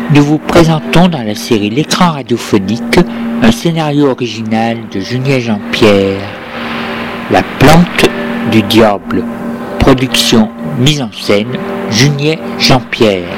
Nous vous présentons dans la série L'écran radiophonique un scénario original de Junier Jean-Pierre, La plante du diable, production, mise en scène, Junier Jean-Pierre.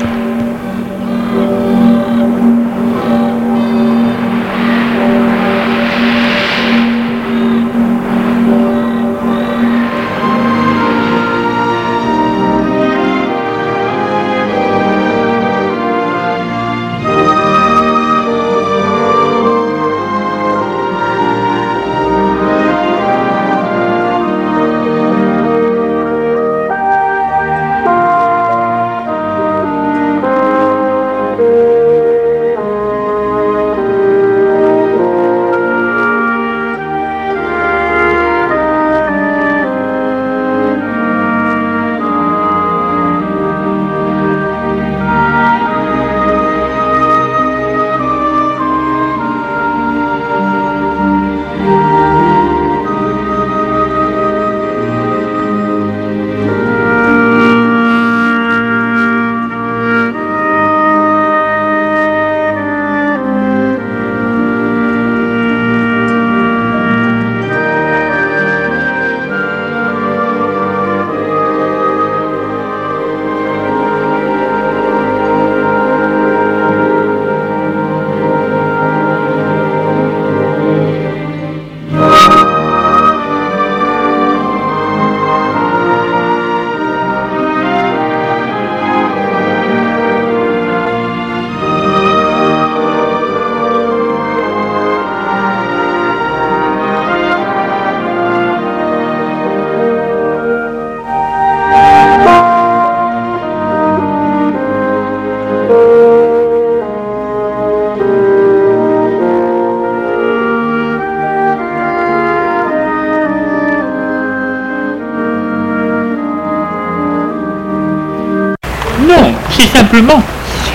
Non, c'est simplement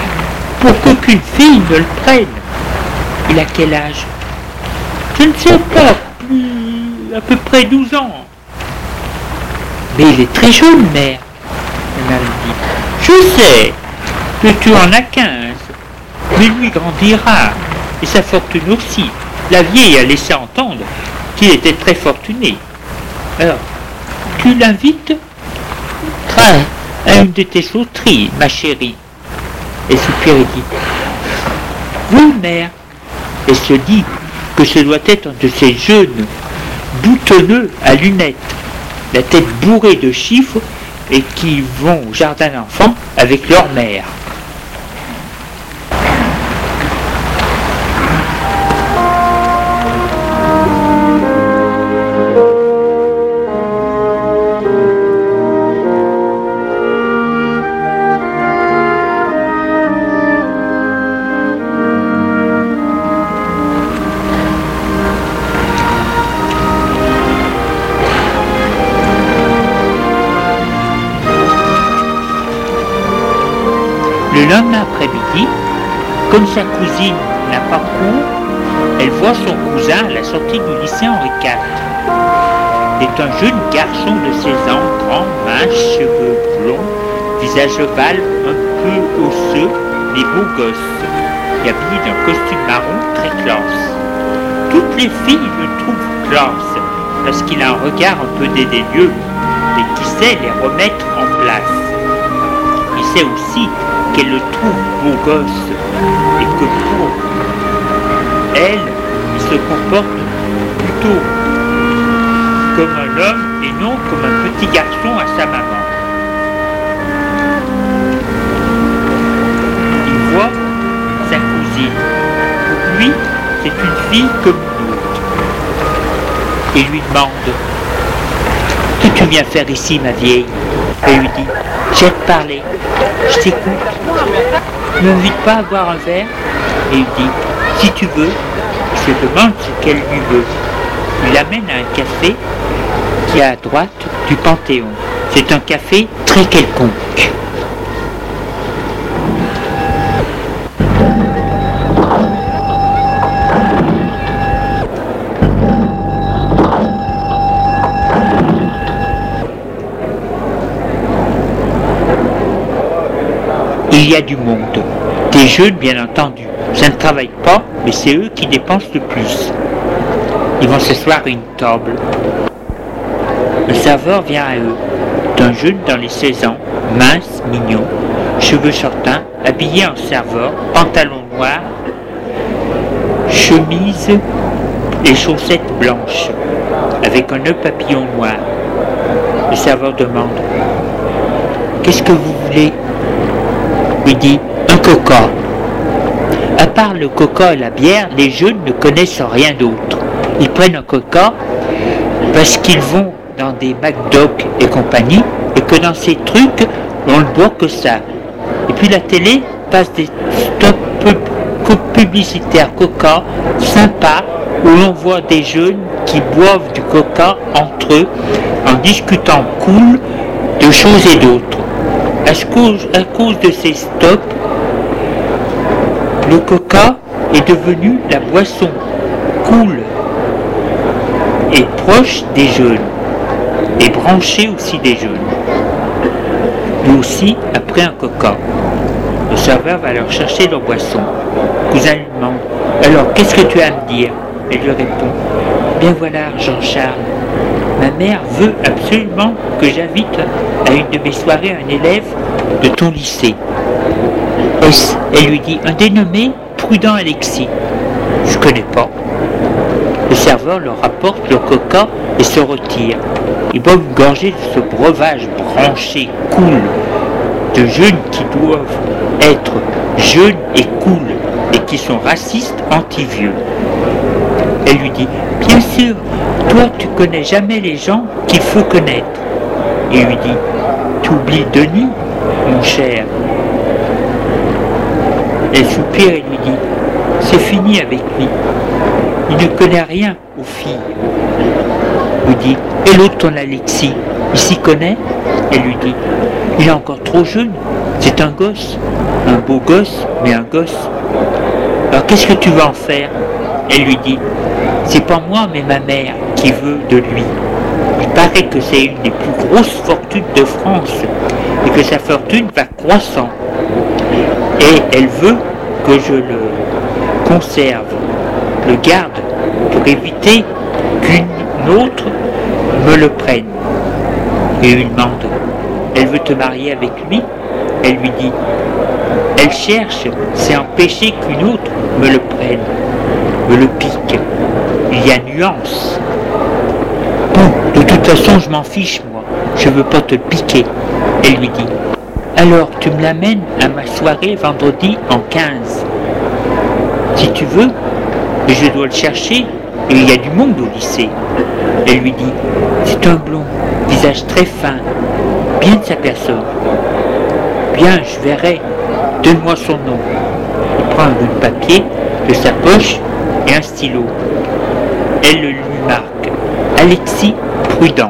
pour qu'aucune fille ne le prenne. Il a quel âge? Je ne sais pas, à peu près 12 ans. Mais il est très jeune, mère, la mère lui dit. Je sais que tu en as 15, mais lui grandira, et sa fortune aussi. La vieille a laissé entendre qu'il était très fortuné. Alors, tu l'invites à une de tes sauteries, ma chérie. Et soupire et dit, oui, mère. Et se dit que ce doit être un de ces jeunes boutonneux à lunettes, la tête bourrée de chiffres et qui vont au jardin d'enfants avec leur mère. Le lendemain après-midi, comme sa cousine n'a pas cours, elle voit son cousin à la sortie du lycée Henri IV. C'est un jeune garçon de 16 ans, grand, mince, cheveux blonds, visage ovale, un peu osseux, mais beau gosse, et habillé d'un costume marron très classe. Toutes les filles le trouvent classe, parce qu'il a un regard un peu dédaigneux, et qui sait les remettre en place. Il sait aussi qu'elle le trouve beau gosse et que pour elle, il se comporte plutôt comme un homme et non comme un petit garçon à sa maman. Il voit sa cousine. Pour lui, c'est une fille comme une autre. Et lui demande « Que tu viens faire ici, ma vieille ?» Et lui dit « J'ai te parler, je t'écoute. Ne m'invite pas à boire un verre ?» Et il dit « Si tu veux. » Il se demande ce qu'elle lui veut. Il l'amène à un café qui est à droite du Panthéon. C'est un café très quelconque. Il y a du monde. Des jeunes, bien entendu. Ça ne travaille pas, mais c'est eux qui dépensent le plus. Ils vont s'asseoir à une table. Le serveur vient à eux. Un jeune dans les 16 ans, mince, mignon, cheveux châtains, habillé en serveur, pantalon noir, chemise et chaussettes blanches, avec un nœud papillon noir. Le serveur demande « Qu'est-ce que vous voulez ?» Il dit « Un coca ». À part le coca et la bière, les jeunes ne connaissent rien d'autre. Ils prennent un coca parce qu'ils vont dans des McDo et compagnie, et que dans ces trucs, on ne boit que ça. Et puis la télé passe des stops publicitaires coca sympas, où l'on voit des jeunes qui boivent du coca entre eux, en discutant cool de choses et d'autres. À cause de ces stops, le coca est devenu la boisson cool et proche des jeunes, et branché aussi des jeunes. Lui aussi a pris un coca. Le serveur va leur chercher leur boisson. Cousin lui demande « Alors, qu'est-ce que tu as à me dire ?» Elle lui répond « Bien voilà, Jean-Charles, ma mère veut absolument que j'invite à une de mes soirées un élève de ton lycée. » Elle lui dit « Un dénommé Prudent Alexis. » Je connais pas. Le serveur leur apporte le coca et se retire. Ils boivent une gorgée de ce breuvage branché, cool, de jeunes qui doivent être jeunes et cool, et qui sont racistes anti-vieux. Elle lui dit « Bien sûr, toi tu connais jamais les gens qu'il faut connaître. » Il lui dit « Tu oublies Denis, mon cher. » Elle soupire et lui dit « C'est fini avec lui. Il ne connaît rien aux filles. » Il lui dit « Et l'autre, ton Alexis, il s'y connaît ?» Elle lui dit « Il est encore trop jeune, c'est un gosse, un beau gosse, mais un gosse. Alors qu'est-ce que tu vas en faire ?» Elle lui dit « C'est pas moi, mais ma mère qui veut de lui. Il paraît que c'est une des plus grosses fortunes de France et que sa fortune va croissant. Et elle veut que je le conserve, le garde, pour éviter qu'une autre me le prenne. » Et il lui demande « Elle veut te marier avec lui ?» Elle lui dit « Elle cherche, c'est empêcher qu'une autre me le prenne, me le pique. Il y a nuance. » « Bon, de toute façon, je m'en fiche, moi. Je veux pas te piquer. » Elle lui dit « Alors, tu me l'amènes à ma soirée vendredi en 15. Si tu veux, mais je dois le chercher, et il y a du monde au lycée. » Elle lui dit « C'est un blond, visage très fin, bien de sa personne. » « Bien, je verrai. Donne-moi son nom. » Il prend un bout de papier de sa poche et un stylo. Elle le lui marque. Alexis Prudent.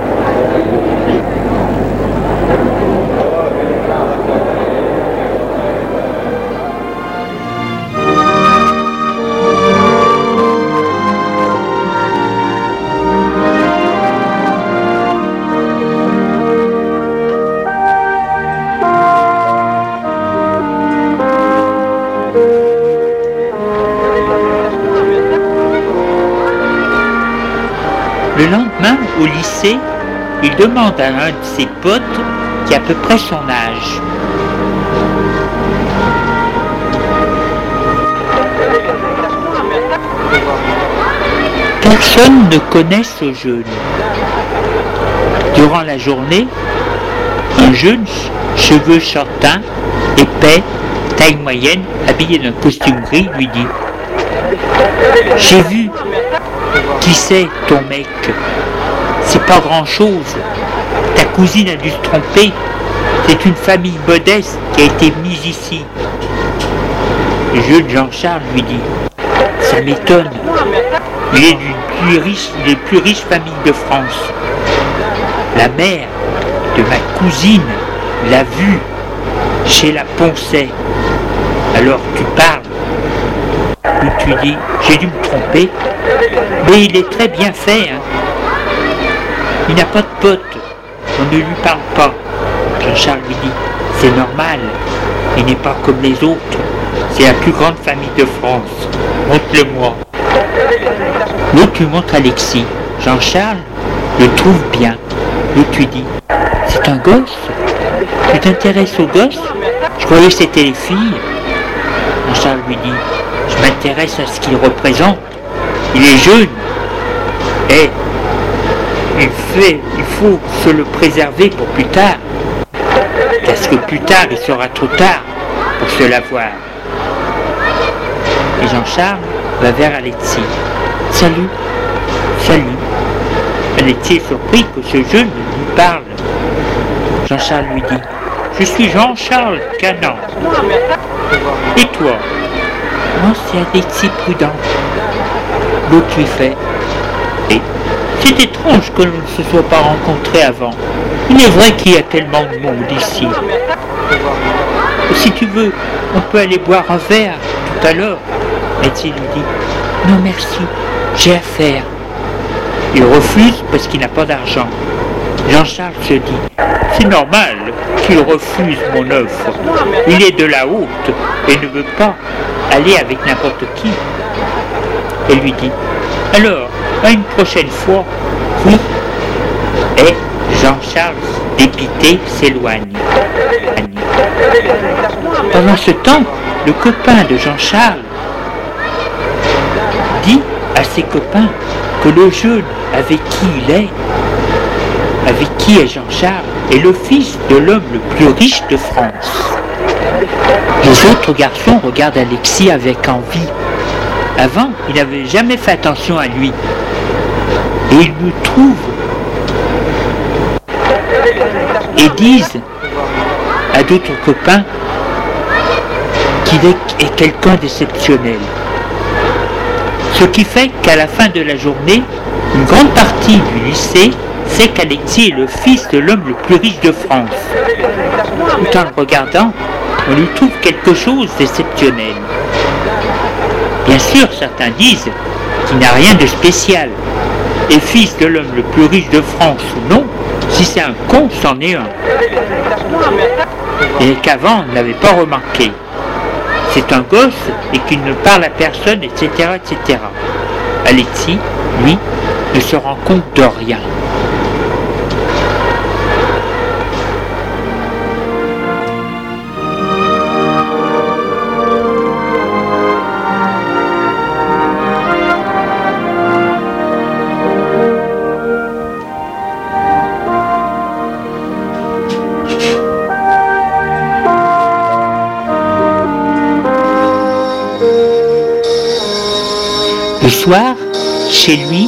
Le lendemain, au lycée, il demande à un de ses potes qui a à peu près son âge. Personne ne connaît ce jeune. Durant la journée, un jeune, cheveux châtains, épais, taille moyenne, habillé d'un costume gris, lui dit « J'ai vu. Qui c'est, ton mec? C'est pas grand-chose. Ta cousine a dû se tromper. C'est une famille modeste qui a été mise ici. » Le jeune Jean-Charles lui dit « Ça m'étonne. Il est d'une des plus riches familles de France. La mère de ma cousine l'a vu chez la Poncet. Alors tu parles. Où tu dis « J'ai dû me tromper. Mais il est très bien fait, hein. Il n'a pas de pote. On ne lui parle pas. » Jean-Charles lui dit « C'est normal. Il n'est pas comme les autres. C'est la plus grande famille de France. Montre-le-moi. L'autre lui montre Alexis. Jean-Charles le trouve bien. L'autre lui dit, c'est un gosse. Tu t'intéresses aux gosses? Je croyais que c'était les filles. Jean-Charles lui dit, je m'intéresse à ce qu'il représente. Il est jeune. Et il faut se le préserver pour plus tard. Parce que plus tard, il sera trop tard pour se l'avoir. Et Jean-Charles va vers Alexis. Salut. Salut. Alexis est surpris que ce jeune lui parle. Jean-Charles lui dit, je suis Jean-Charles Canan. Et toi? Moi, c'est Alexis Prudent. L'autre lui fait, et c'est étrange que l'on ne se soit pas rencontrés avant. Il est vrai qu'il y a tellement de monde ici. Si tu veux, on peut aller boire un verre tout à l'heure. Alexis lui dit, non merci, j'ai affaire. Il refuse parce qu'il n'a pas d'argent. Jean-Charles se dit, c'est normal qu'il refuse mon offre. Il est de la haute et ne veut pas aller avec n'importe qui. Et lui dit, alors, à une prochaine fois, oui. Et Jean-Charles, dépité, s'éloigne. Pendant ce temps, le copain de Jean-Charles dit à ses copains que le jeune avec qui est Jean-Charles, est le fils de l'homme le plus riche de France. Les autres garçons regardent Alexis avec envie. Avant, il n'avait jamais fait attention à lui. Et ils le trouvent et disent à d'autres copains qu'il est quelqu'un d'exceptionnel. Ce qui fait qu'à la fin de la journée, une grande partie du lycée sait qu'Alexis est le fils de l'homme le plus riche de France. Tout en le regardant, on lui trouve quelque chose d'exceptionnel. Bien sûr, certains disent qu'il n'a rien de spécial. Et fils de l'homme le plus riche de France ou non, si c'est un con, c'en est un. Et qu'avant, on ne l'avait pas remarqué. C'est un gosse et qu'il ne parle à personne, etc., etc. Alexis, lui, ne se rend compte de rien. Le soir, chez lui,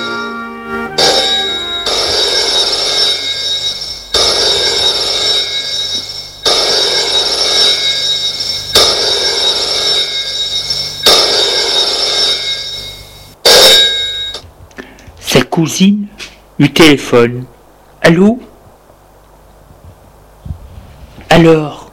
sa cousine lui téléphone. Allô? Alors?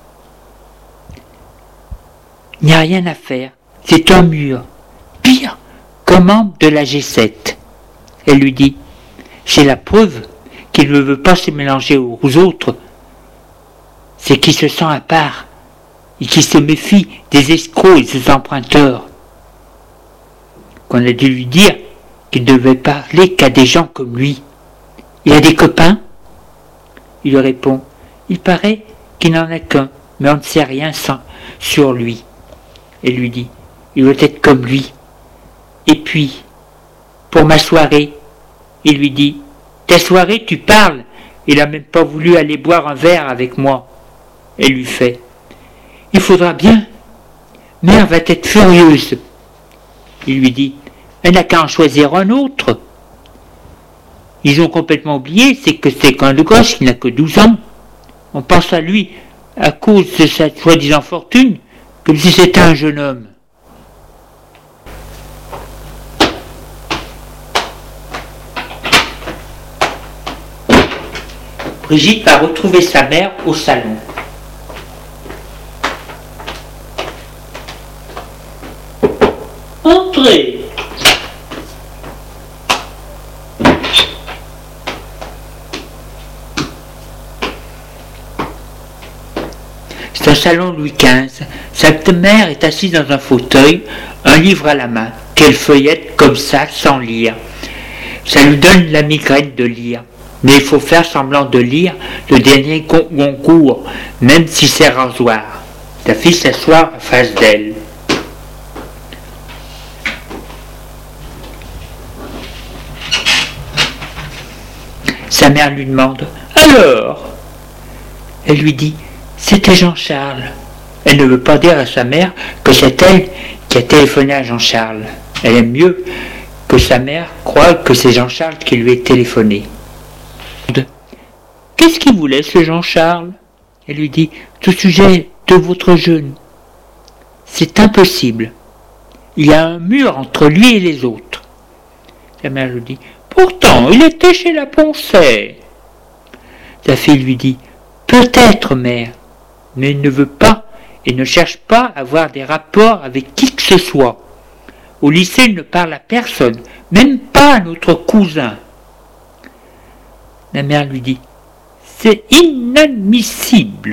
Il n'y a rien à faire. C'est un mur. Pire, comme membre de la G7. Elle lui dit, c'est la preuve qu'il ne veut pas se mélanger aux autres. C'est qu'il se sent à part et qu'il se méfie des escrocs et des emprunteurs. Qu'on a dû lui dire qu'il ne devait parler qu'à des gens comme lui. Il a des copains? Il lui répond, il paraît qu'il n'en a qu'un, mais on ne sait rien sur lui. Elle lui dit, il doit être comme lui. Et puis, pour ma soirée, il lui dit, ta soirée, tu parles, il n'a même pas voulu aller boire un verre avec moi. Elle lui fait, il faudra bien, mère va être furieuse. Il lui dit, elle n'a qu'à en choisir un autre. Ils ont complètement oublié, c'est qu'un de gosse qui n'a que 12 ans. On pense à lui à cause de sa soi-disant fortune, comme si c'était un jeune homme. Brigitte va retrouver sa mère au salon. Entrez. C'est un salon Louis XV. Sa mère est assise dans un fauteuil, un livre à la main, qu'elle feuillette comme ça, sans lire. Ça lui donne la migraine de lire. Mais il faut faire semblant de lire le dernier Goncourt, même si c'est rasoir. Sa fille s'assoit en face d'elle. Sa mère lui demande « Alors ?» Elle lui dit « C'était Jean-Charles ». Elle ne veut pas dire à sa mère que c'est elle qui a téléphoné à Jean-Charles. Elle aime mieux que sa mère croie que c'est Jean-Charles qui lui a téléphoné. « Qu'est-ce qu'il voulait ce Jean-Charles ?» Elle lui dit « Au sujet de votre jeûne. C'est impossible. Il y a un mur entre lui et les autres. » Sa mère lui dit « Pourtant, il était chez la Poncet. » Sa fille lui dit « Peut-être, mère, mais il ne veut pas et ne cherche pas à avoir des rapports avec qui que ce soit. Au lycée, il ne parle à personne, même pas à notre cousin. » La mère lui dit « C'est inadmissible. »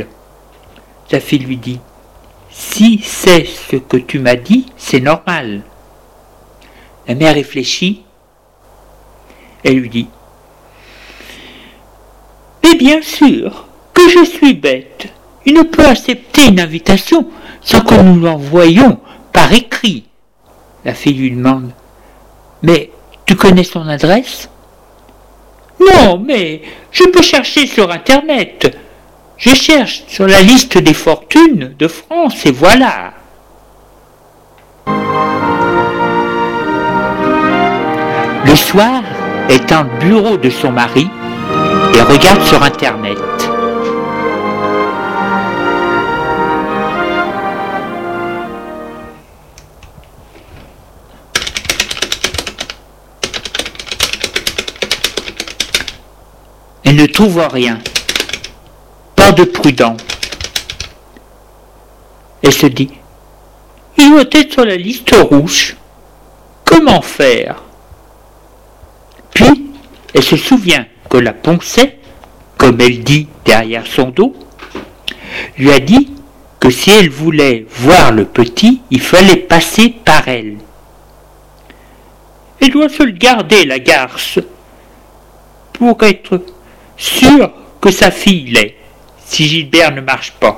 Sa fille lui dit « Si c'est ce que tu m'as dit, c'est normal. » La mère réfléchit. Elle lui dit « Mais bien sûr que je suis bête. Il ne peut accepter une invitation sans que nous l'envoyions par écrit. » La fille lui demande « Mais tu connais son adresse ?»« Non, mais je peux chercher sur Internet. Je cherche sur la liste des fortunes de France et voilà. » Le soir, elle est dans le bureau de son mari et regarde sur Internet. Elle ne trouve rien. Pas de prudent. Elle se dit « Il doit être sur la liste rouge. Comment faire ?» Puis, elle se souvient que la Poncet, comme elle dit derrière son dos, lui a dit que si elle voulait voir le petit, il fallait passer par elle. Elle doit se le garder, la garce, pour être sûre que sa fille l'est, si Gilbert ne marche pas.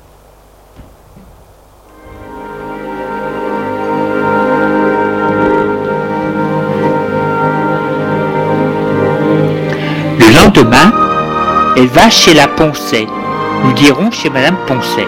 Le lendemain, elle va chez la Poncet. Nous dirons chez Madame Poncet.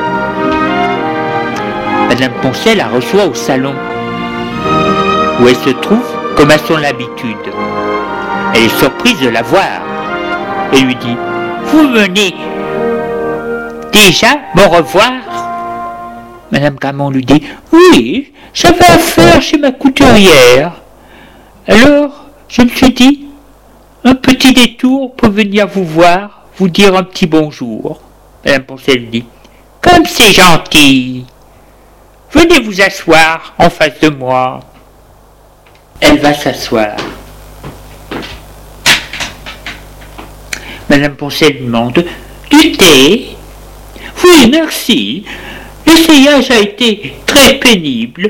Madame Poncet la reçoit au salon, où elle se trouve comme à son habitude. Elle est surprise de la voir et lui dit « Vous venez déjà me revoir ?» Madame Gramont lui dit « Oui, j'avais affaire chez ma couturière. Alors, je me suis dit, un petit détour pour venir vous voir, vous dire un petit bonjour. » Madame Poncet lui dit « Comme c'est gentil. Venez vous asseoir en face de moi. » Elle va s'asseoir. Madame Poncet lui demande « Du thé ?»« Oui, merci. L'essayage a été très pénible.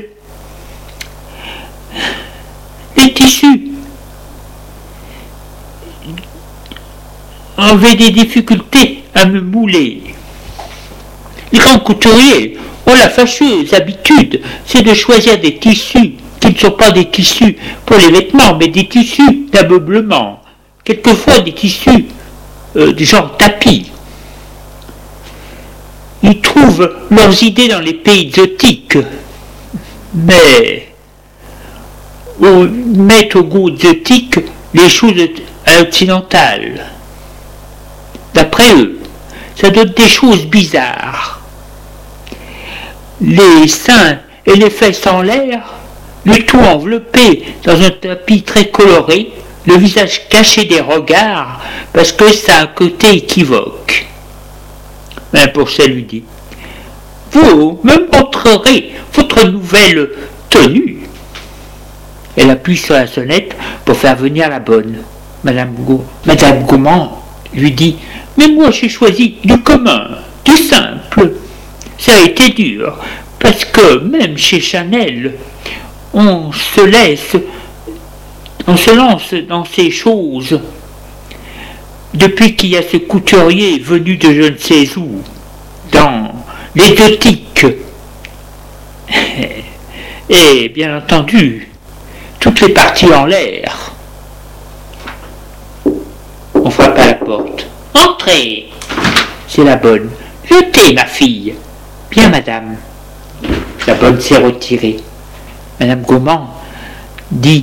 Les tissus avaient des difficultés à me mouler. Les grands couturiers ont la fâcheuse habitude, c'est de choisir des tissus qui ne sont pas des tissus pour les vêtements, mais des tissus d'ameublement, quelquefois des tissus du genre tapis. Ils trouvent leurs idées dans les pays exotiques, mais mettent au goût exotique les choses occidentales. D'après eux, ça donne des choses bizarres. Les seins et les fesses en l'air, le tout enveloppé dans un tapis très coloré, le visage caché des regards, parce que ça a un côté équivoque. Madame Poncet lui dit « Vous me montrerez votre nouvelle tenue. » Elle appuie sur la sonnette pour faire venir la bonne. Madame Gaumont lui dit « Mais moi j'ai choisi du commun, tout simple. Ça a été dur, parce que même chez Chanel, on se lance dans ces choses. Depuis qu'il y a ce couturier venu de je ne sais où, dans l'exotique, et bien entendu, toutes les parties en l'air. On frappe à la porte. Entrez. C'est la bonne. Jetez, ma fille. Bien, madame. La bonne s'est retirée. Madame Gaumont dit: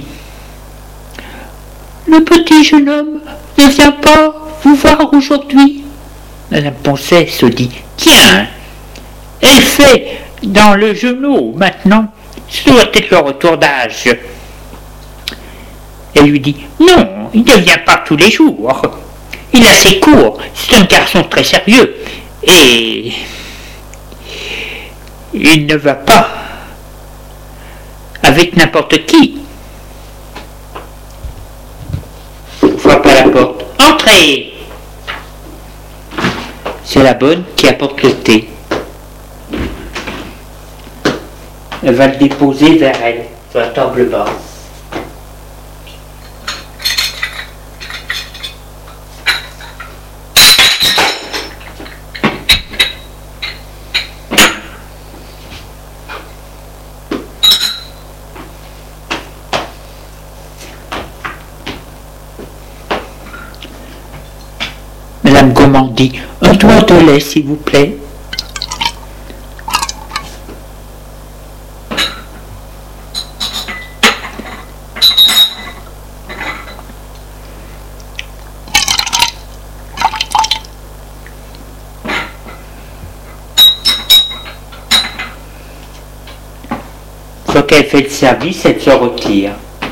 le petit jeune homme ne vient pas vous voir aujourd'hui. Madame Poncet se dit: tiens, elle fait dans le genou maintenant. Ce doit être le retour d'âge. Elle lui dit: non, il ne vient pas tous les jours. Il a ses cours. C'est un garçon très sérieux. Et il ne va pas avec n'importe qui. On frappe à la porte. Entrez. C'est la bonne qui apporte le thé. Elle va le déposer vers elle, sur la table basse. Madame Gaumont dit: un doigt de lait, s'il vous plaît. Une fois qu'elle fait le service, elle se retire.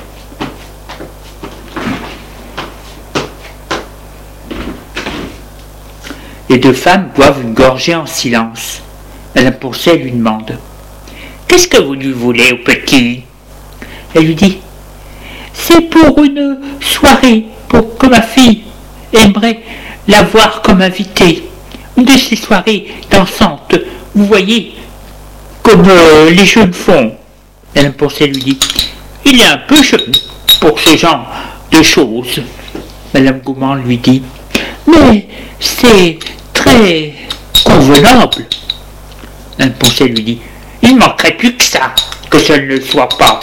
Les deux femmes boivent une gorgée en silence. Madame Poncet lui demande: qu'est-ce que vous lui voulez au petit? Elle lui dit: c'est pour une soirée, pour que ma fille aimerait la voir comme invitée. Une de ces soirées dansantes, vous voyez, comme les jeunes font. Madame Poncet lui dit: il est un peu jeune pour ce genre de choses. Madame Gaumont lui dit: mais c'est très convenable. Madame Poncet lui dit: il ne manquerait plus que ça, que ça ne le soit pas.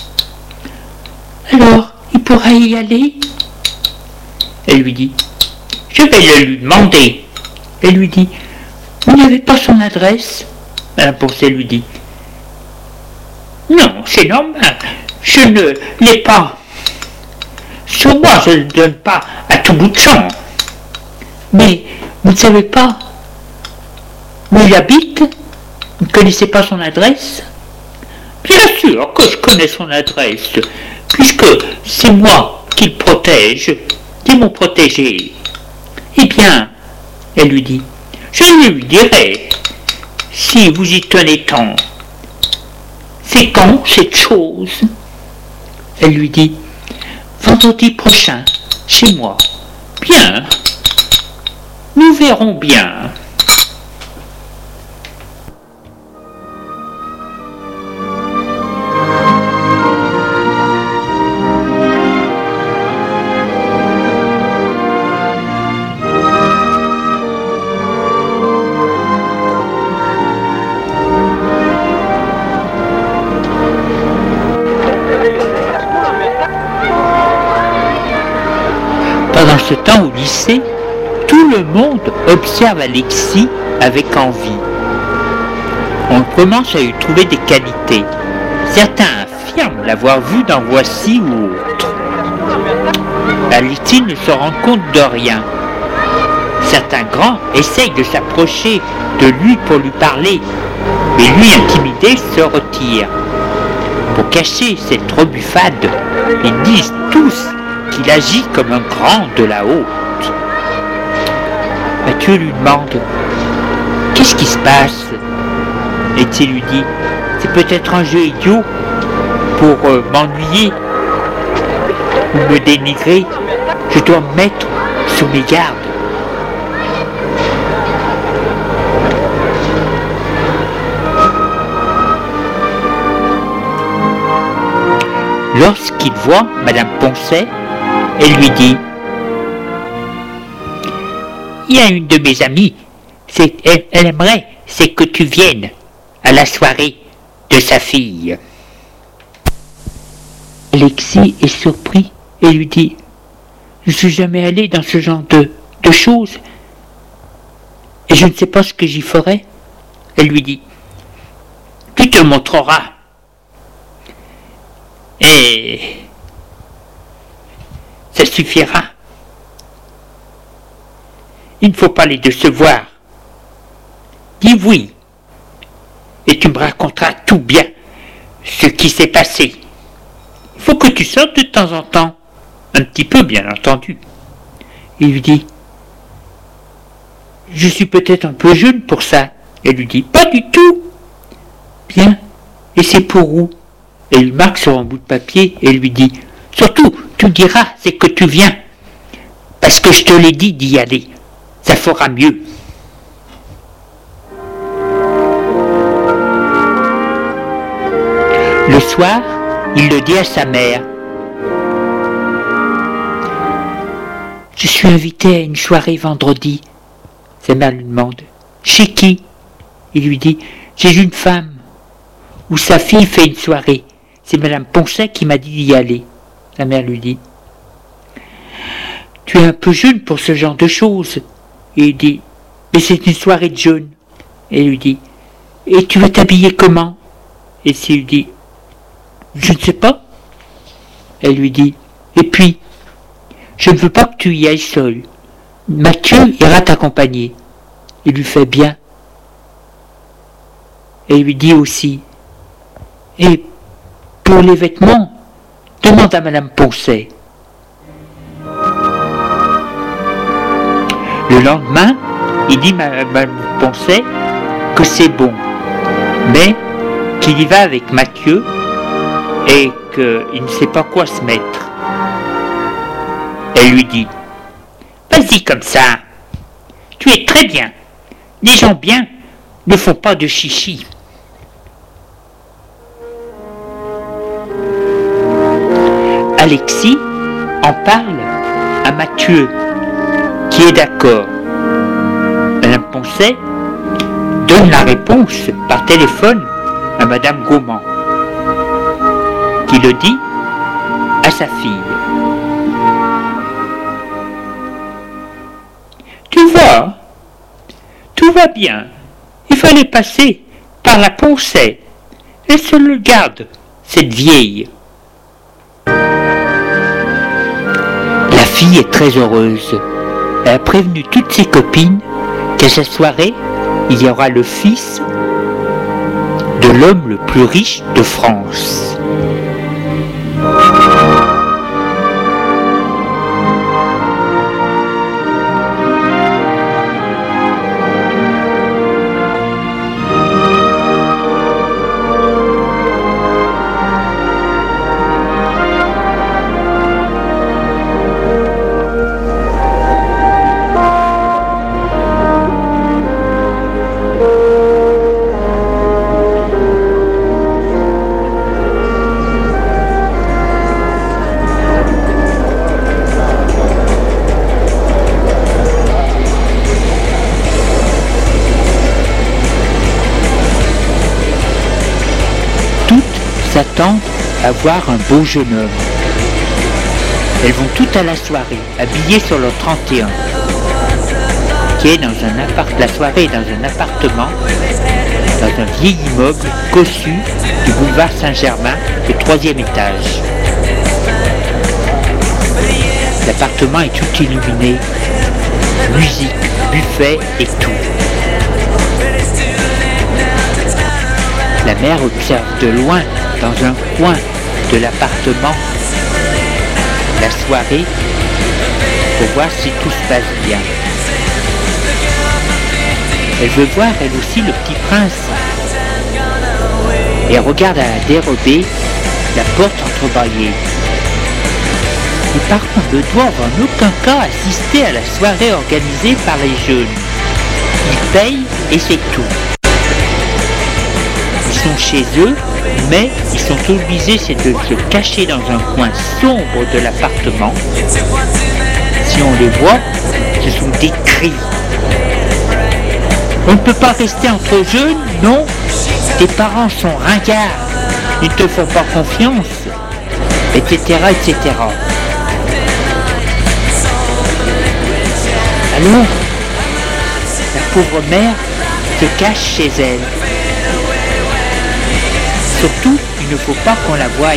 Alors, il pourrait y aller? Elle lui dit: je vais le lui demander. Elle lui dit: vous n'avez pas son adresse? Madame Poncet lui dit: non, c'est normal, je ne l'ai pas. Sur moi, je ne le donne pas à tout bout de champ. Mais vous ne savez pas où il habite? Vous ne connaissez pas son adresse? Bien sûr que je connais son adresse, puisque c'est moi qui le protège, c'est mon protégé. Eh bien, elle lui dit: je lui dirai, si vous y tenez tant. C'est quand cette chose? Elle lui dit: vendredi prochain, chez moi. Bien, nous verrons bien. Pendant ce temps au lycée, tout le monde observe Alexis avec envie. On commence à lui trouver des qualités. Certains affirment l'avoir vu dans Voici ou autre. Alexis ne se rend compte de rien. Certains grands essayent de s'approcher de lui pour lui parler, mais lui, intimidé, se retire. Pour cacher cette rebuffade, ils disent tous qu'il agit comme un grand de la haute. Mathieu lui demande: qu'est-ce qui se passe? Et il lui dit: c'est peut-être un jeu idiot pour m'ennuyer ou me dénigrer. Je dois me mettre sous mes gardes. Lorsqu'il voit Madame Poncet, elle lui dit: « Il y a une de mes amies, elle aimerait c'est que tu viennes à la soirée de sa fille. » Alexis est surpris et lui dit: « Je ne suis jamais allé dans ce genre de choses et je ne sais pas ce que j'y ferai. » Elle lui dit: « Tu te montreras et ça suffira. Il ne faut pas les décevoir. Dis oui et tu me raconteras tout bien ce qui s'est passé. Il faut que tu sortes de temps en temps, un petit peu bien entendu. » Il lui dit: « Je suis peut-être un peu jeune pour ça. » Elle lui dit: « Pas du tout. » « Bien, et c'est pour où ?» Elle lui marque sur un bout de papier et lui dit: « Surtout, tu diras c'est que tu viens, parce que je te l'ai dit d'y aller. Ça fera mieux. » Le soir, il le dit à sa mère: « Je suis invité à une soirée vendredi. » Sa mère lui demande: « Chez qui ?» Il lui dit: « Chez une femme où sa fille fait une soirée. C'est Madame Poncet qui m'a dit d'y aller. » La mère lui dit: « Tu es un peu jeune pour ce genre de choses. » Et il dit: « Mais c'est une soirée de jeunes. » Et il lui dit: « Et tu vas t'habiller comment ?» Et s'il lui dit: « Je ne sais pas. » Elle lui dit: « Et puis, je ne veux pas que tu y ailles seul. Mathieu ira t'accompagner. » Il lui fait bien. Et il lui dit aussi: « Et pour les vêtements, demande à Madame Poncet. » Le lendemain, il dit à Madame Poncet que c'est bon, mais qu'il y va avec Mathieu et qu'il ne sait pas quoi se mettre. Elle lui dit: « Vas-y comme ça, tu es très bien. Les gens bien ne font pas de chichi. » Alexis en parle à Mathieu, qui est d'accord. Madame Poncet donne la réponse par téléphone à Madame Gaumont, qui le dit à sa fille. « Tu vois, tout va bien. Il fallait passer par la Poncet. Elle se le garde, cette vieille. » La fille est très heureuse. Elle a prévenu toutes ses copines qu'à cette soirée, il y aura le fils de l'homme le plus riche de France. S'attendent à voir un beau jeune homme. Elles vont toutes à la soirée, habillées sur leur 31, qui est la soirée est dans un appartement, dans un vieil immeuble cossu du boulevard Saint-Germain, au 3e étage. L'appartement est tout illuminé, musique, buffet et tout. La mère observe de loin, dans un coin de l'appartement, la soirée, pour voir si tout se passe bien. Elle veut voir elle aussi le petit prince et regarde à la dérobée la porte entrebâillée. Les parents ne doivent en aucun cas assister à la soirée organisée par les jeunes. Ils payent et c'est tout. Ils sont chez eux, mais ils sont obligés de se cacher dans un coin sombre de l'appartement. Si on les voit, ce sont des cris. On ne peut pas rester entre jeunes, non. Tes parents sont ringards, ils ne te font pas confiance, etc., etc. Alors, la pauvre mère se cache chez elle. Surtout, il ne faut pas qu'on la voie.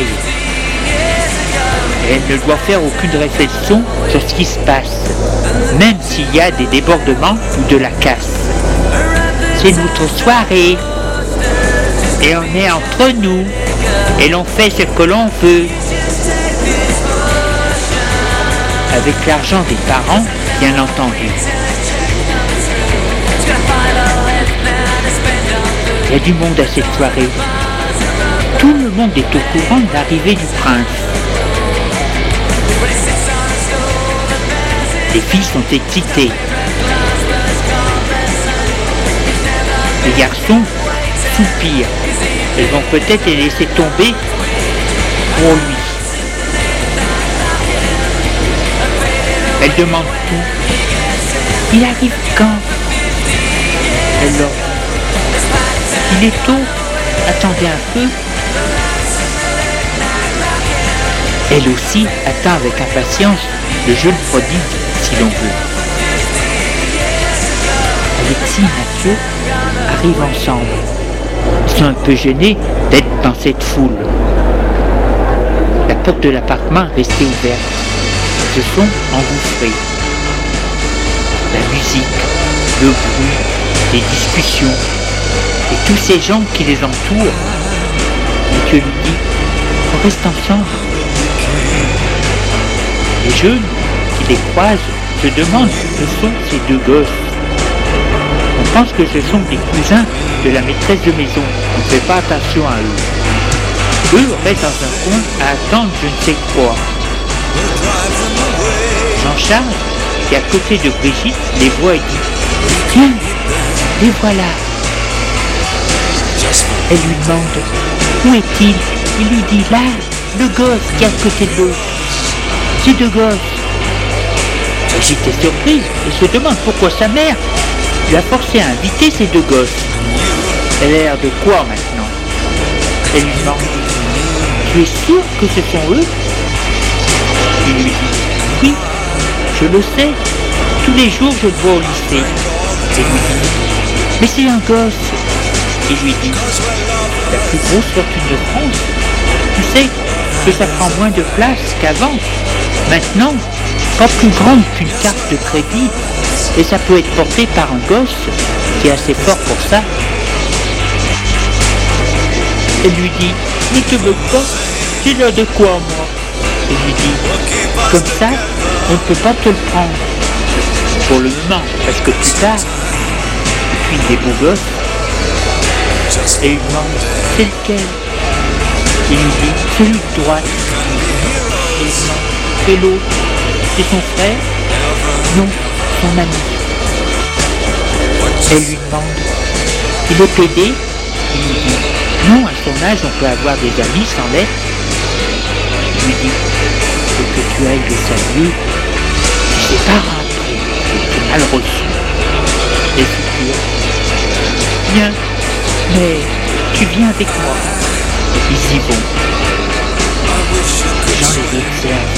Elle ne doit faire aucune réflexion sur ce qui se passe, même s'il y a des débordements ou de la casse. C'est notre soirée, et on est entre nous, et l'on fait ce que l'on veut. Avec l'argent des parents, bien entendu. Il y a du monde à cette soirée. Tout le monde est au courant de l'arrivée du prince. Les filles sont excitées. Les garçons soupirent. Elles vont peut-être les laisser tomber pour lui. Elle demande tout. Il arrive quand? Elle leur dit. Il est tôt. Attendez un peu. Elle aussi attend avec impatience le jeune prodigue, si l'on veut. Alexis et Mathieu arrivent ensemble. Ils sont un peu gênés d'être dans cette foule. La porte de l'appartement est restée ouverte. Ils se sont engouffrés. La musique, le bruit, les discussions et tous ces gens qui les entourent. Mathieu lui dit, on reste ensemble. Les jeunes qui les croisent se demandent ce que sont ces deux gosses. On pense que ce sont des cousins de la maîtresse de maison. On ne fait pas attention à eux. Eux restent dans un coin à attendre je ne sais quoi. Jean-Charles, qui est à côté de Brigitte, les voit et dit « Tiens, les voilà !» Elle lui demande « Où est-il ?» Il lui dit « Là, le gosse qui est à côté de l'autre. » Ces deux gosses. Brigitte est surprise et se demande pourquoi sa mère lui a forcé à inviter ces deux gosses. Elle a l'air de quoi maintenant? Elle lui demande « Tu es sûr que ce sont eux ?» Il lui dit « Oui, je le sais, tous les jours je le vois au lycée. » Elle lui dit « Mais c'est un gosse. » Il lui dit « La plus grosse fortune de France, tu sais que ça prend moins de place qu'avant. Maintenant, pas plus grande qu'une carte de crédit, et ça peut être porté par un gosse qui est assez fort pour ça. » Elle lui dit « Ne te moque pas, j'ai l'air de quoi moi ?» Il lui dit « Comme ça, on ne peut pas te le prendre. Pour le moment, parce que plus tard, puis des beaux gosses. » Et il demande « C'est lequel ?» Il lui dit « Celui de droite. » Et il demande « Et l'autre, c'est son frère ?» « Non, son ami. » Elle lui demande « Il est aidé ?» Il lui dit « Non, à son âge, on peut avoir des amis sans l'être. » Il lui dit « Faut que tu ailles le saluer. Tu sais pas rentrer, c'est mal reçu. » Et soupire « Bien, mais tu viens avec moi. » Ils y vont. Les gens les observent.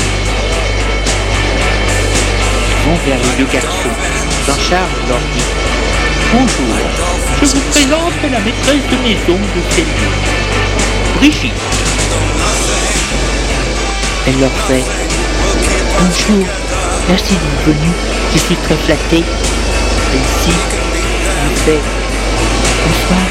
Ils vont vers les deux garçons. Jean-Charles leur dit « Bonjour, je vous présente la maîtresse de maison de ces lieux, Brigitte. » Elle leur fait « Bonjour, merci d'être venu, je suis très flattée. » Et ici, elle fait « Bonsoir.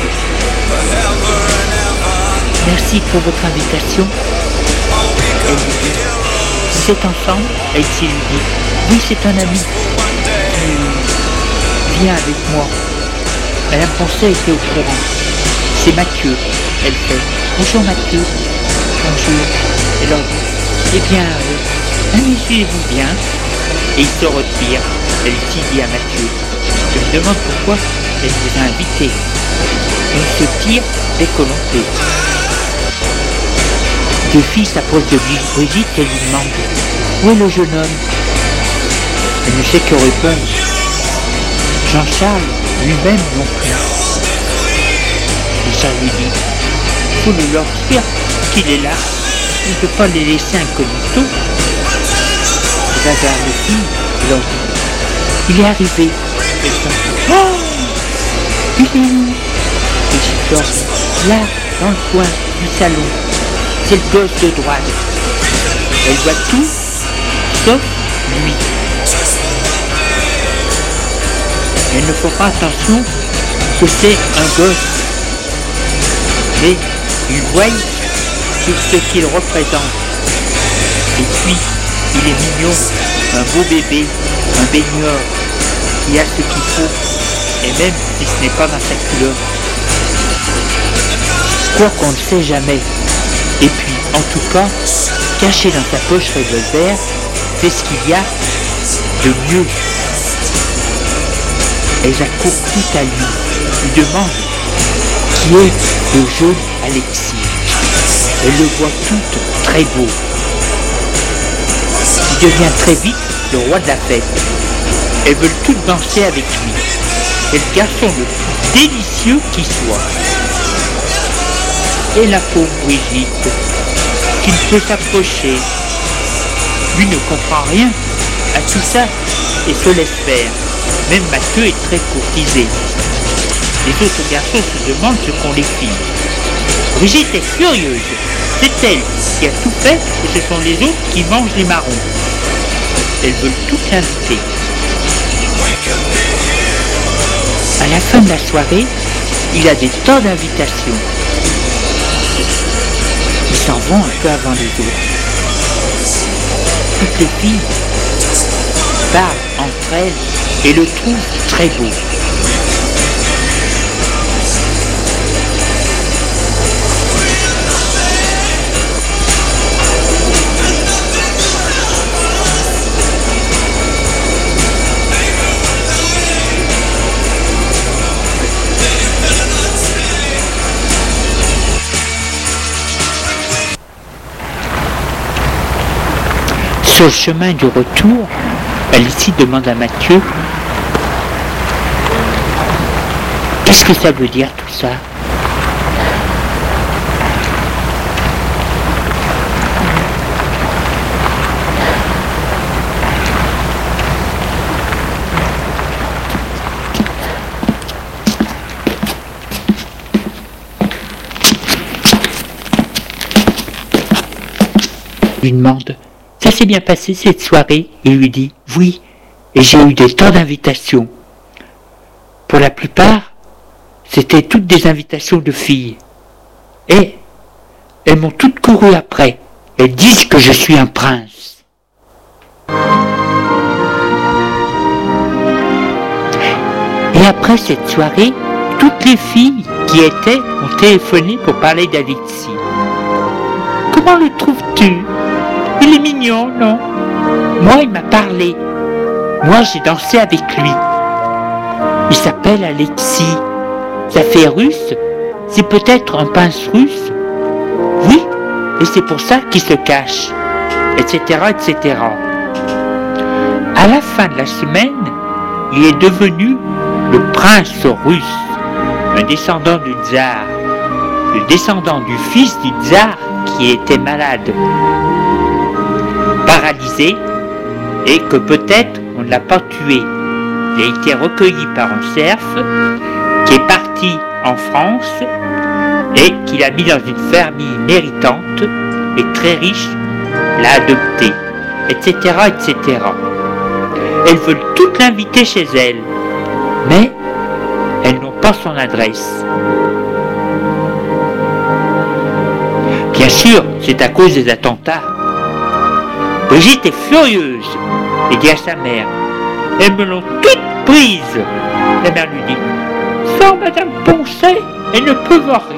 Merci pour votre invitation. » Elle lui dit « Vous êtes ensemble ?» Et ici, lui dit « Oui, c'est un ami. Viens avec moi. » Madame Poncet était au courant. « C'est Mathieu. » Elle fait « Bonjour Mathieu. » « Bonjour. » Elle leur dit « Eh bien, amusez-vous bien. » Et il se retire. Elle dit à Mathieu « Je me demande pourquoi elle vous a invité. » Il se tire dès que l'on peut. Deux filles s'approchent de Brigitte et lui demandent « Où est le jeune homme ?» Elle ne sait que répondre. Jean-Charles lui-même non plus. Et ça lui dit « Faut le leur dire qu'il est là. On ne peut pas les laisser incognito. » Elle va vers les filles et leur dit « Il est arrivé. » Et ça, oh, il est où? Et je dors là, dans le coin du salon. C'est le gosse de droite. Elle voit tout, sauf lui. Elle ne faut pas attention que c'est un gosse. Mais il voit tout ce qu'il représente. Et puis, il est mignon, un beau bébé, un baigneur, qui a ce qu'il faut, et même si ce n'est pas dans sa culotte. Quoi qu'on ne sait jamais. Et puis, en tout cas, caché dans sa poche revolver, c'est ce qu'il y a de mieux. Elles accourent tout à lui demande qui est le jeune Alexis. Elle le voit tout très beau. Il devient très vite le roi de la fête. Elles veulent toutes danser avec lui. C'est le garçon le plus délicieux qui soit. Et la pauvre Brigitte, qui ne peut s'approcher, lui ne comprend rien à tout ça et se laisse faire. Même Mathieu est très courtisé. Les autres garçons se demandent ce qu'ont les filles. Brigitte est furieuse. C'est elle qui a tout fait et ce sont les autres qui mangent les marrons. Elles veulent toutes l'inviter. À la fin de la soirée, il a des tas d'invitations. Ils s'en vont un peu avant les autres. Toutes les filles parlent entre elles et le trouvent très beau. Sur le chemin du retour, Alexis demande à Mathieu « Qu'est-ce que ça veut dire tout ça ?» Il lui demande « Ça s'est bien passé cette soirée ?» Il lui dit « Oui, et j'ai eu des tas d'invitations. Pour la plupart, c'était toutes des invitations de filles. Et elles m'ont toutes couru après. Elles disent que je suis un prince. » Et après cette soirée, toutes les filles qui étaient ont téléphoné pour parler d'Alexis. « Comment le trouves-tu ? Il est mignon, non ? Moi, il m'a parlé. Moi, j'ai dansé avec lui. Il s'appelle Alexis. Ça fait russe. C'est peut-être un prince russe. Oui, et c'est pour ça qu'il se cache. Etc., etc. À la fin de la semaine, il est devenu le prince russe, un descendant du tsar, le descendant du fils du tsar qui était malade, paralysé, et que peut-être on ne l'a pas tué. Il a été recueilli par un cerf qui est parti en France et qui l'a mis dans une famille méritante et très riche, l'a adopté, etc., etc. Elles veulent toutes l'inviter chez elles, mais elles n'ont pas son adresse. Bien sûr, c'est à cause des attentats. Brigitte est furieuse et dit à sa mère « Elles me l'ont toutes prise !» La mère lui dit « Sans Madame Poncet, elles ne peuvent rien !»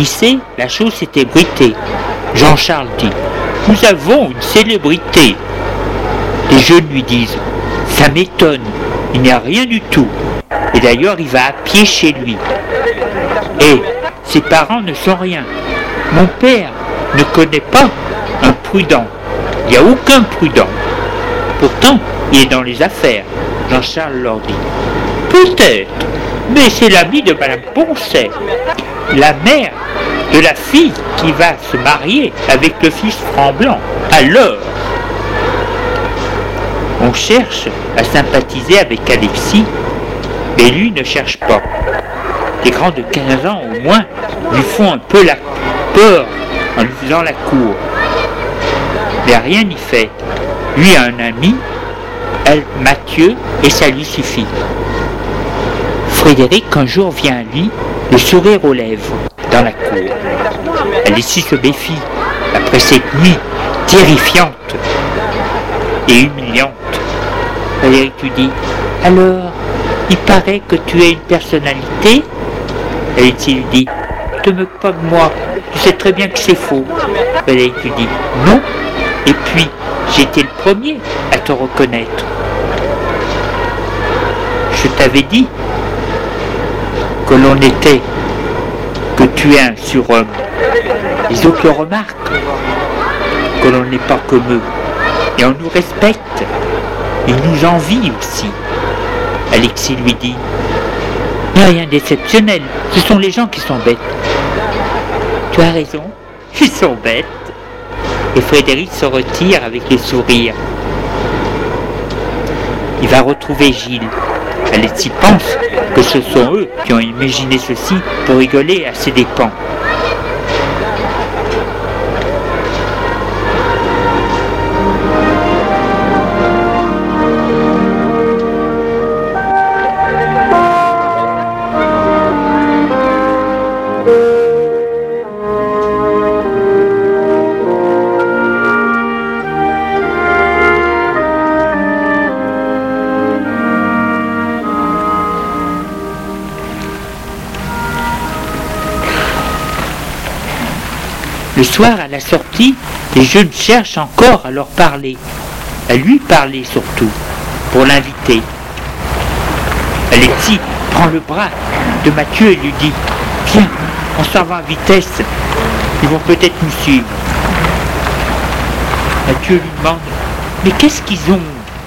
lycée, la chose s'est ébruitée. Jean-Charles dit « Nous avons une célébrité ». Les jeunes lui disent « Ça m'étonne, il n'y a rien du tout. » Et d'ailleurs, il va à pied chez lui. Et ses parents ne sont rien. Mon père ne connaît pas un prudent. Il n'y a aucun prudent. Pourtant, il est dans les affaires. Jean-Charles leur dit « Peut-être, mais c'est l'ami de Madame Poncet, la mère de la fille qui va se marier avec le fils Tremblant. Alors, on cherche à sympathiser avec Alexis, mais lui ne cherche pas. Les grands de 15 ans au moins lui font un peu la peur en lui faisant la cour. Mais rien n'y fait. Lui a un ami, Mathieu, et ça lui suffit. Frédéric un jour vient à lui, le sourire aux lèvres, dans la cour. Alexis se méfie, après cette nuit terrifiante et humiliante. Frédéric lui dit « Alors, il paraît que tu as une personnalité ?» Alexis lui dit « Te moque pas de moi, tu sais très bien que c'est faux. » Frédéric lui dit « Non, et puis j'étais le premier à te reconnaître. Je t'avais dit que l'on était, que tu es un surhomme. Les autres le remarquent, que l'on n'est pas comme eux, et on nous respecte, ils nous envient aussi. » Alexis lui dit « Il n'y a rien d'exceptionnel, ce sont les gens qui sont bêtes. » Tu as raison, ils sont bêtes. Et Frédéric se retire avec le sourire. Il va retrouver Gilles. Alexis pense que ce sont eux qui ont imaginé ceci pour rigoler à ses dépens. Le soir, à la sortie, les jeunes cherchent encore à leur parler, à lui parler surtout, pour l'inviter. Alexis prend le bras de Mathieu et lui dit « Viens, on s'en va à vitesse, ils vont peut-être nous suivre. » Mathieu lui demande « Mais qu'est-ce qu'ils ont ?»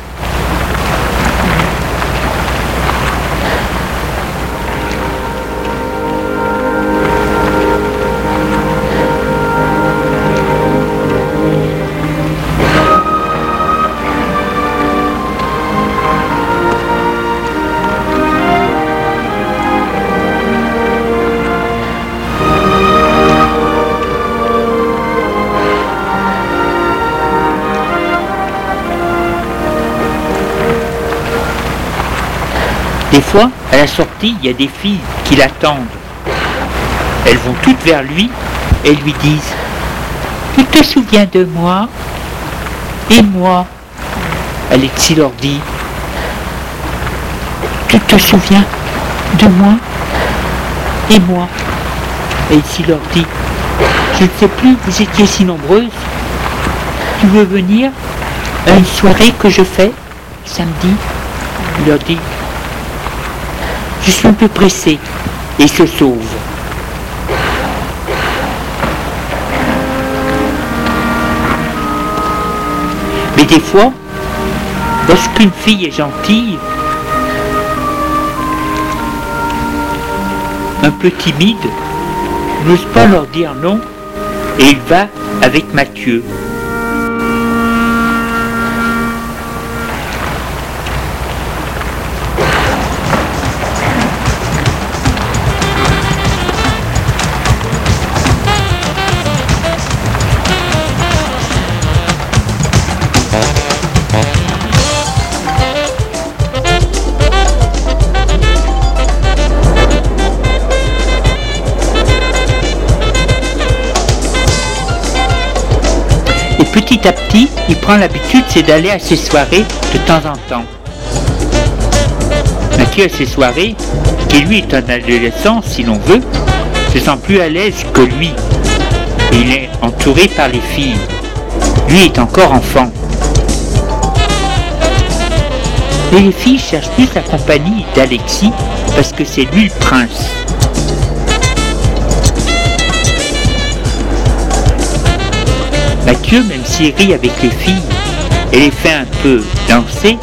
Des fois, à la sortie, il y a des filles qui l'attendent. Elles vont toutes vers lui et lui disent « Tu te souviens de moi ? Et moi ?» Alexis leur dit « Tu te souviens de moi ? Et moi ?» Alexis leur dit « Je ne sais plus, vous étiez si nombreuses. Tu veux venir à une soirée que je fais samedi ?» Il leur dit « Je suis un peu pressé, et il se sauve. » Mais des fois, lorsqu'une fille est gentille, un peu timide, n'ose pas leur dire non, et il va avec Mathieu. Petit à petit, il prend l'habitude, c'est d'aller à ses soirées de temps en temps. Mathieu à ses soirées, qui lui est un adolescent, si l'on veut, se sent plus à l'aise que lui. Et il est entouré par les filles. Lui est encore enfant. Et les filles cherchent plus la compagnie d'Alexis parce que c'est lui le prince. Mathieu, même s'il rit avec les filles et les fait un peu danser,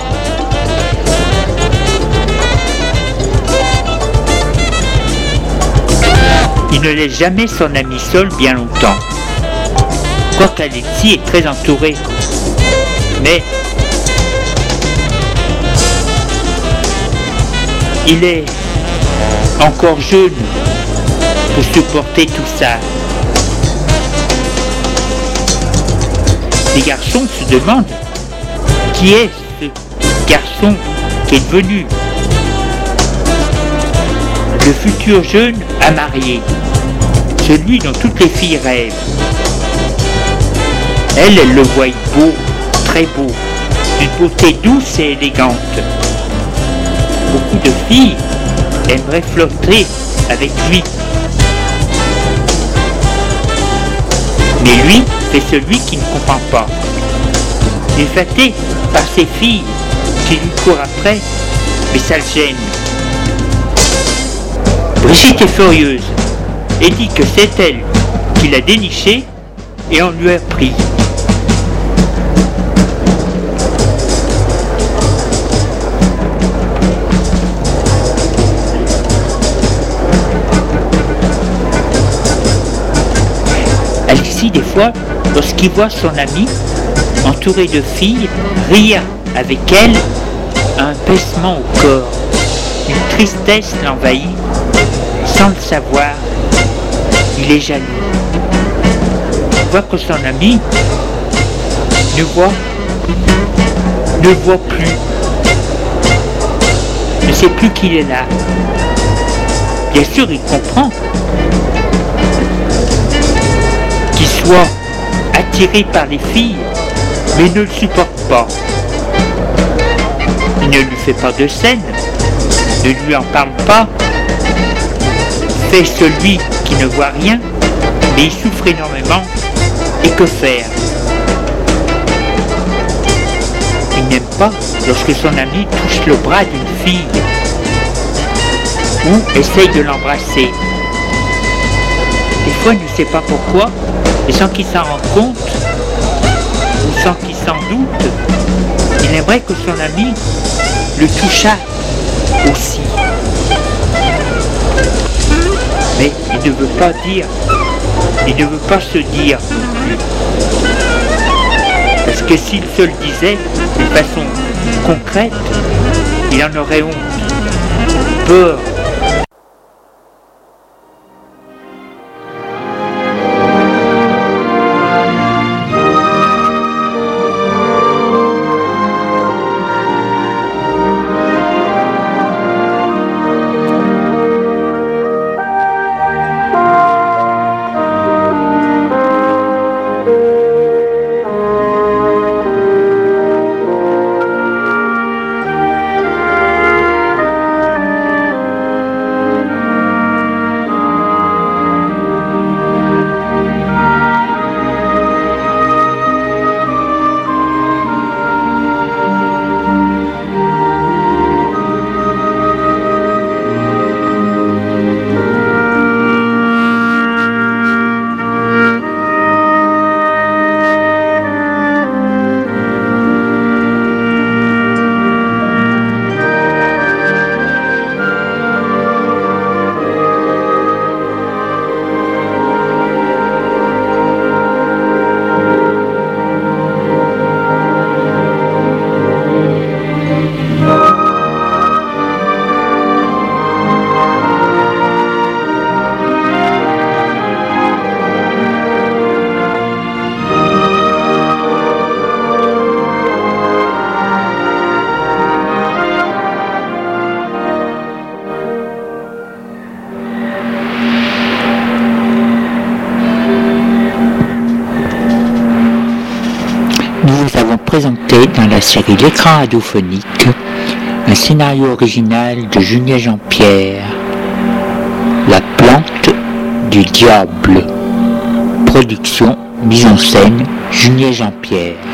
il ne laisse jamais son ami seul bien longtemps. Quoique Alexis est très entouré. Mais il est encore jeune pour supporter tout ça. Les garçons se demandent qui est ce garçon qui est devenu le futur jeune à marier, celui dont toutes les filles rêvent. Elle le voit beau, très beau, d'une beauté douce et élégante. Beaucoup de filles aimeraient flotter avec lui. Mais lui, c'est celui qui ne comprend pas. Il est flatté par ses filles qui lui courent après, mais ça le gêne. Brigitte est furieuse et dit que c'est elle qui l'a déniché et on lui a pris. Alexis, des fois, lorsqu'il voit son ami entouré de filles, rire avec elle, a un pincement au corps. Une tristesse l'envahit. Sans le savoir, il est jaloux. Il voit que son ami ne voit plus, ne sait plus qu'il est là. Bien sûr, il comprend qu'il soit attiré par les filles, mais ne le supporte pas. Il ne lui fait pas de scène, ne lui en parle pas, fait celui qui ne voit rien, mais il souffre énormément. Et que faire? Il n'aime pas lorsque son ami touche le bras d'une fille ou essaye de l'embrasser. Des fois, il ne sait pas pourquoi, et sans qu'il s'en rende compte, ou sans qu'il s'en doute, il aimerait que son ami le touchât aussi. Mais il ne veut pas dire, il ne veut pas se dire. Parce que s'il se le disait de façon concrète, il en aurait honte, peur. Présenté dans la série L'écran radiophonique, un scénario original de Julien Jean-Pierre, La plante du diable. Production, mise en scène, Julien Jean-Pierre.